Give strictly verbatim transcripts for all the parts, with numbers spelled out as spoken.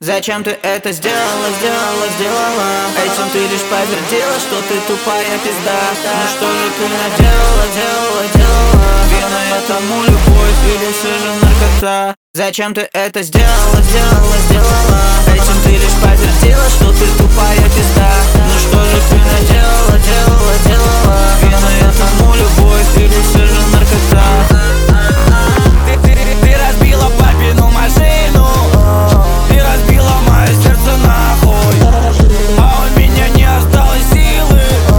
Зачем ты это сделала, сделала, сделала? Этим ты лишь подтвердила, что ты тупая пизда. Ну что же ты наделала, делала, делала? Вина этому любовь или все же наркота? Зачем ты это сделала, сделала, сделала? Этим ты лишь подтвердила, что ты тупая пизда. Ну что же ты наделала, делала, делала? Вина этому любовь или все же наркота? Ты, ты, ты разбила папину машину, ты разбила мое сердце нахуй, а у меня не осталось силы.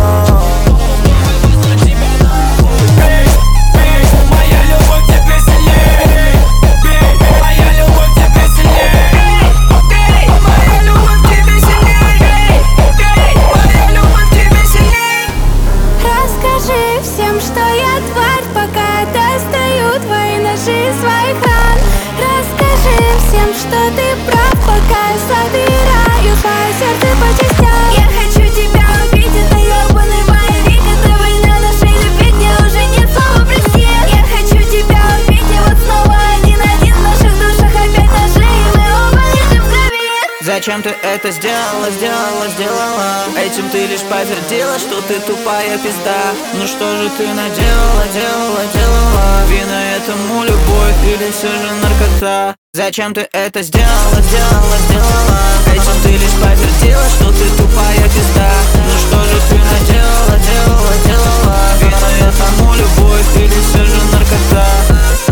Эй, эй, моя любовь к тебе сильней. Эй, моя любовь к тебе сильней. Эй, моя любовь к тебе сильней. Эй, моя любовь к тебе сильней. Расскажи всем, что я тварь, пока достаю твои ножи из своих ран. Расскажи всем, что ты прав, пока я собираю свое сердце по частям. Я хочу тебя убить, это ёбаный боевик, это война нашей любви, где уже нет слова прости. Я хочу тебя убить, и вот снова один-один в наших душах опять ножи, и мы оба лежим в крови. Зачем ты это сделала, сделала, сделала? Этим ты лишь подтвердила, что ты тупая пизда. Ну что же ты наделала, делала, делала? Вина этому любовь или все же наркота? Зачем ты это сделала, сделала, сделала? Этим ты лишь подтвердила, что ты тупая пизда. Ну что же ты наделала, делала, делала? Вина этому любовь или все же наркота?